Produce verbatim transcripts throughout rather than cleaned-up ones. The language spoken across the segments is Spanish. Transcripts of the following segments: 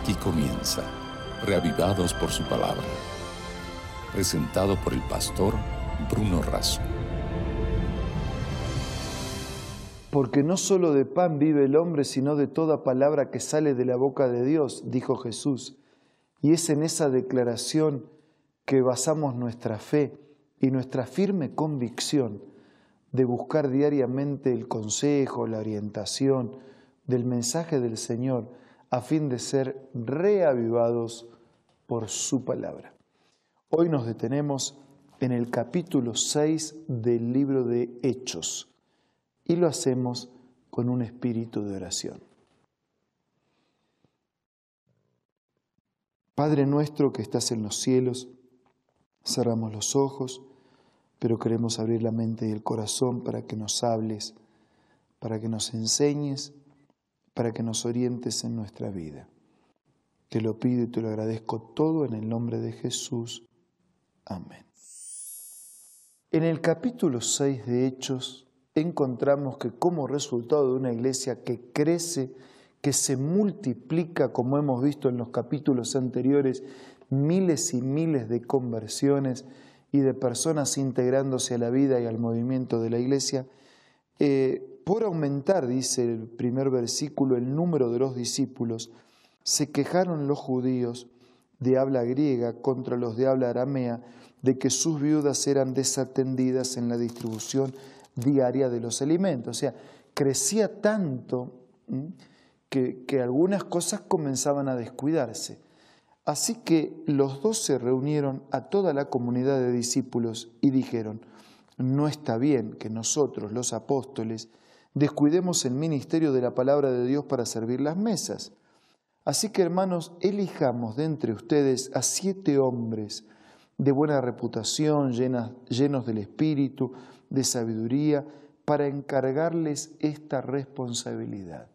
Aquí comienza, Reavivados por su palabra, presentado por el pastor Bruno Razo. Porque no solo de pan vive el hombre, sino de toda palabra que sale de la boca de Dios, dijo Jesús. Y es en esa declaración que basamos nuestra fe y nuestra firme convicción de buscar diariamente el consejo, la orientación del mensaje del Señor, a fin de ser reavivados por su palabra. Hoy nos detenemos en el capítulo seis del libro de Hechos y lo hacemos con un espíritu de oración. Padre nuestro que estás en los cielos, cerramos los ojos, pero queremos abrir la mente y el corazón para que nos hables, para que nos enseñes, para que nos orientes en nuestra vida. Te lo pido y te lo agradezco todo en el nombre de Jesús. Amén. En el capítulo seis de Hechos encontramos que como resultado de una iglesia que crece, que se multiplica, como hemos visto en los capítulos anteriores, miles y miles de conversiones y de personas integrándose a la vida y al movimiento de la iglesia, eh, por aumentar, dice el primer versículo, el número de los discípulos, se quejaron los judíos de habla griega contra los de habla aramea de que sus viudas eran desatendidas en la distribución diaria de los alimentos. O sea, crecía tanto que, que algunas cosas comenzaban a descuidarse. Así que los dos se reunieron a toda la comunidad de discípulos y dijeron: no está bien que nosotros, los apóstoles, descuidemos el ministerio de la palabra de Dios para servir las mesas. Así que, hermanos, elijamos de entre ustedes a siete hombres de buena reputación, llenas, llenos del Espíritu, de sabiduría, para encargarles esta responsabilidad.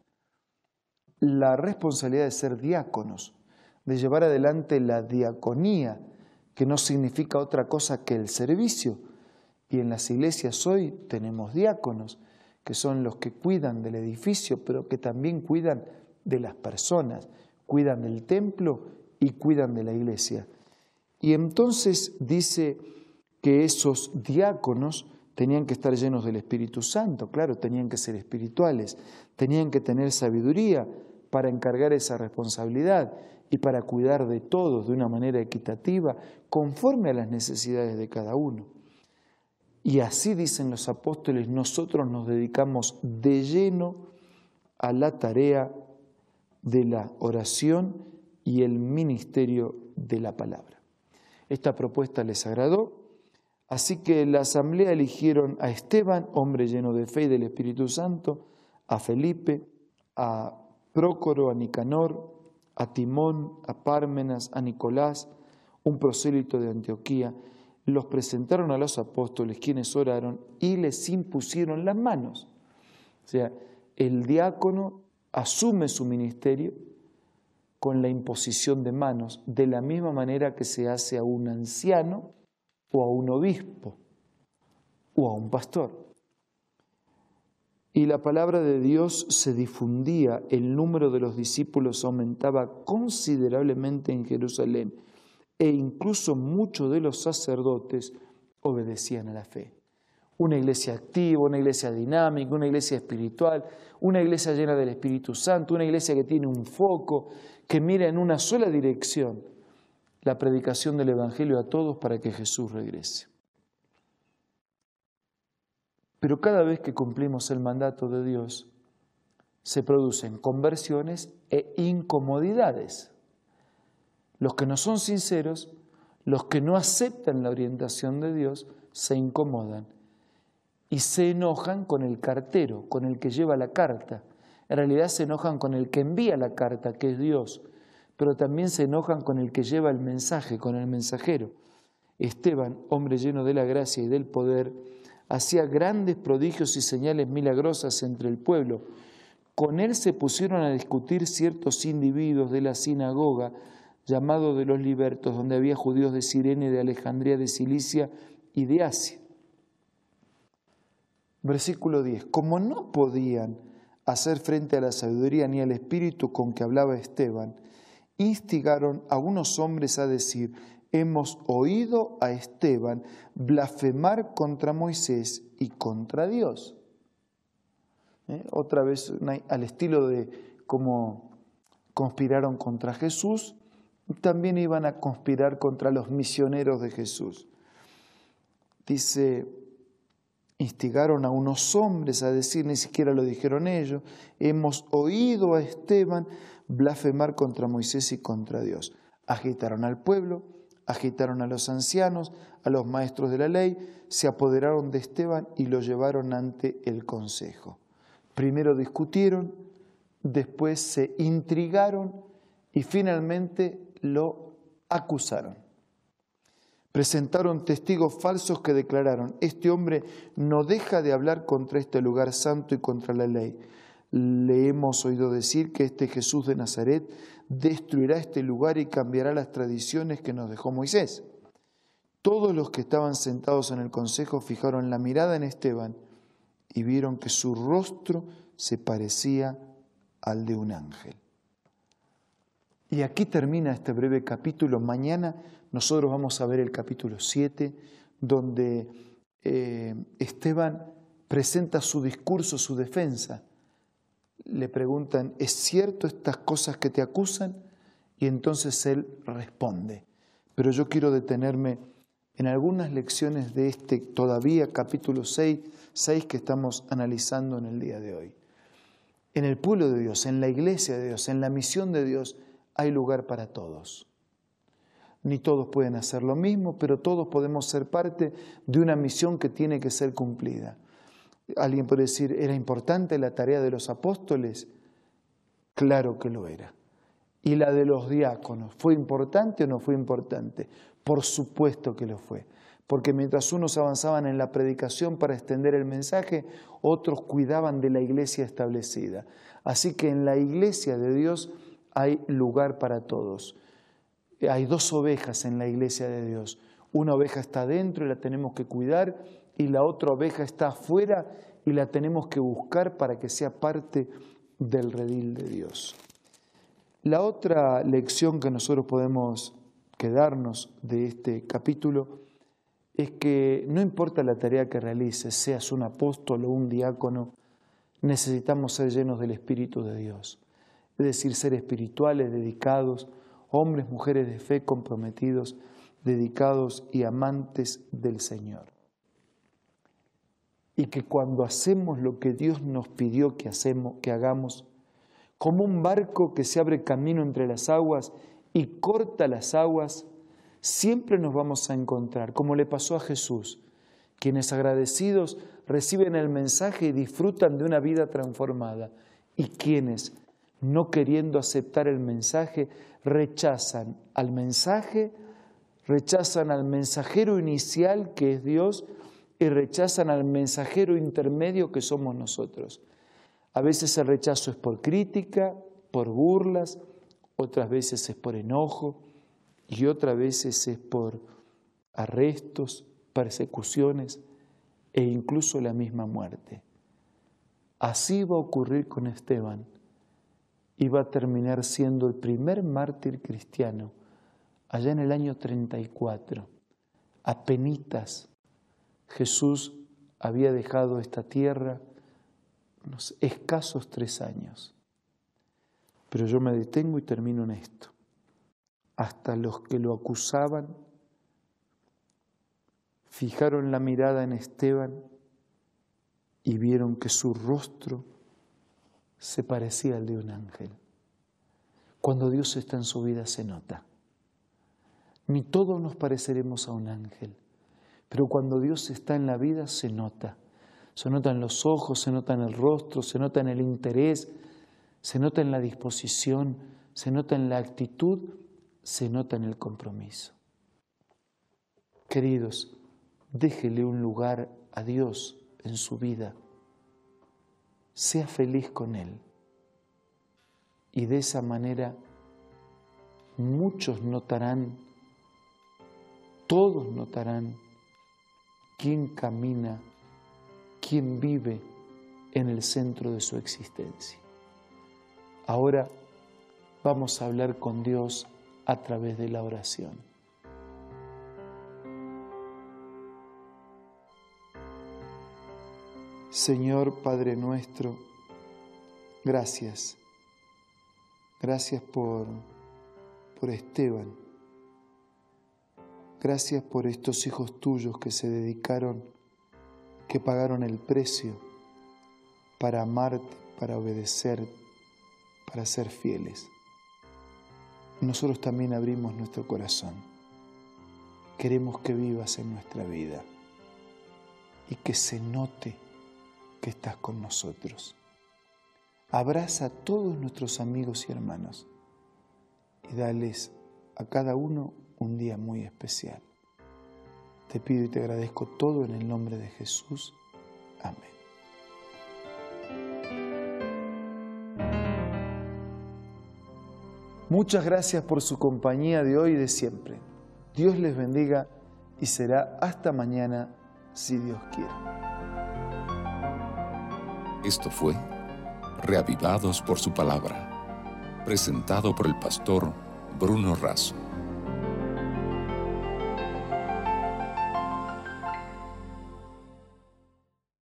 La responsabilidad de ser diáconos, de llevar adelante la diaconía, que no significa otra cosa que el servicio. Y en las iglesias hoy tenemos diáconos, que son los que cuidan del edificio, pero que también cuidan de las personas, cuidan del templo y cuidan de la iglesia. Y entonces dice que esos diáconos tenían que estar llenos del Espíritu Santo, claro, tenían que ser espirituales, tenían que tener sabiduría para encargar esa responsabilidad y para cuidar de todos de una manera equitativa, conforme a las necesidades de cada uno. Y así dicen los apóstoles, nosotros nos dedicamos de lleno a la tarea de la oración y el ministerio de la palabra. Esta propuesta les agradó, así que la asamblea eligieron a Esteban, hombre lleno de fe y del Espíritu Santo, a Felipe, a Prócoro, a Nicanor, a Timón, a Pármenas, a Nicolás, un prosélito de Antioquía. Los presentaron a los apóstoles, quienes oraron y les impusieron las manos. O sea, el diácono asume su ministerio con la imposición de manos, de la misma manera que se hace a un anciano o a un obispo o a un pastor. Y la palabra de Dios se difundía, el número de los discípulos aumentaba considerablemente en Jerusalén, e incluso muchos de los sacerdotes obedecían a la fe. Una iglesia activa, una iglesia dinámica, una iglesia espiritual, una iglesia llena del Espíritu Santo, una iglesia que tiene un foco, que mira en una sola dirección, la predicación del Evangelio a todos para que Jesús regrese. Pero cada vez que cumplimos el mandato de Dios, se producen conversiones e incomodidades. Los que no son sinceros, los que no aceptan la orientación de Dios, se incomodan y se enojan con el cartero, con el que lleva la carta. En realidad se enojan con el que envía la carta, que es Dios, pero también se enojan con el que lleva el mensaje, con el mensajero. Esteban, hombre lleno de la gracia y del poder, hacía grandes prodigios y señales milagrosas entre el pueblo. Con él se pusieron a discutir ciertos individuos de la sinagoga, llamado de los libertos, donde había judíos de Cirene, de Alejandría, de Cilicia y de Asia. Versículo diez. Como no podían hacer frente a la sabiduría ni al espíritu con que hablaba Esteban, instigaron a unos hombres a decir: hemos oído a Esteban blasfemar contra Moisés y contra Dios. ¿Eh? Otra vez al estilo de cómo conspiraron contra Jesús, también iban a conspirar contra los misioneros de Jesús. Dice, instigaron a unos hombres a decir, ni siquiera lo dijeron ellos, hemos oído a Esteban blasfemar contra Moisés y contra Dios. Agitaron al pueblo, agitaron a los ancianos, a los maestros de la ley, se apoderaron de Esteban y lo llevaron ante el consejo. Primero discutieron, después se intrigaron y finalmente lo acusaron. Presentaron testigos falsos que declararon: este hombre no deja de hablar contra este lugar santo y contra la ley. Le hemos oído decir que este Jesús de Nazaret destruirá este lugar y cambiará las tradiciones que nos dejó Moisés. Todos los que estaban sentados en el consejo fijaron la mirada en Esteban y vieron que su rostro se parecía al de un ángel. Y aquí termina este breve capítulo. Mañana nosotros vamos a ver el capítulo siete, donde eh, Esteban presenta su discurso, su defensa. Le preguntan, ¿es cierto estas cosas que te acusan? Y entonces él responde. Pero yo quiero detenerme en algunas lecciones de este todavía capítulo seis, seis que estamos analizando en el día de hoy. En el pueblo de Dios, en la iglesia de Dios, en la misión de Dios, hay lugar para todos. Ni todos pueden hacer lo mismo, pero todos podemos ser parte de una misión que tiene que ser cumplida. Alguien puede decir, ¿era importante la tarea de los apóstoles? Claro que lo era. ¿Y la de los diáconos? ¿Fue importante o no fue importante? Por supuesto que lo fue. Porque mientras unos avanzaban en la predicación para extender el mensaje, otros cuidaban de la iglesia establecida. Así que en la iglesia de Dios hay lugar para todos. Hay dos ovejas en la iglesia de Dios. Una oveja está dentro y la tenemos que cuidar, y la otra oveja está afuera y la tenemos que buscar para que sea parte del redil de Dios. La otra lección que nosotros podemos quedarnos de este capítulo es que no importa la tarea que realices, seas un apóstol o un diácono, necesitamos ser llenos del Espíritu de Dios. Es decir, ser espirituales, dedicados, hombres, mujeres de fe comprometidos, dedicados y amantes del Señor. Y que cuando hacemos lo que Dios nos pidió que, hacemos, que hagamos, como un barco que se abre camino entre las aguas y corta las aguas, siempre nos vamos a encontrar, como le pasó a Jesús, quienes agradecidos reciben el mensaje y disfrutan de una vida transformada, y quienes, no queriendo aceptar el mensaje, rechazan al mensaje, rechazan al mensajero inicial que es Dios y rechazan al mensajero intermedio que somos nosotros. A veces el rechazo es por crítica, por burlas, otras veces es por enojo y otras veces es por arrestos, persecuciones e incluso la misma muerte. Así va a ocurrir con Esteban. Y va a terminar siendo el primer mártir cristiano allá en el año treinta y cuatro. Apenitas Jesús había dejado esta tierra unos escasos tres años. Pero yo me detengo y termino en esto. Hasta los que lo acusaban fijaron la mirada en Esteban y vieron que su rostro se parecía al de un ángel. Cuando Dios está en su vida se nota. Ni todos nos pareceremos a un ángel, pero cuando Dios está en la vida se nota. Se nota en los ojos, se nota en el rostro, se nota en el interés, se nota en la disposición, se nota en la actitud, se nota en el compromiso. Queridos, déjele un lugar a Dios en su vida. Sea feliz con Él. Y de esa manera muchos notarán, todos notarán quién camina, quién vive en el centro de su existencia. Ahora Vamos a hablar con Dios a través de la oración. Señor Padre nuestro, gracias. Gracias por, por Esteban. Gracias por estos hijos tuyos que se dedicaron, que pagaron el precio para amarte, para obedecer, para ser fieles. Nosotros también abrimos nuestro corazón. Queremos que vivas en nuestra vida y que se note que estás con nosotros. Abraza a todos nuestros amigos y hermanos y dales a cada uno un día muy especial. Te pido y te agradezco todo en el nombre de Jesús. Amén. Muchas gracias por su compañía de hoy y de siempre. Dios les bendiga y será hasta mañana, si Dios quiere. Esto fue Reavivados por su palabra, presentado por el pastor Bruno Razo.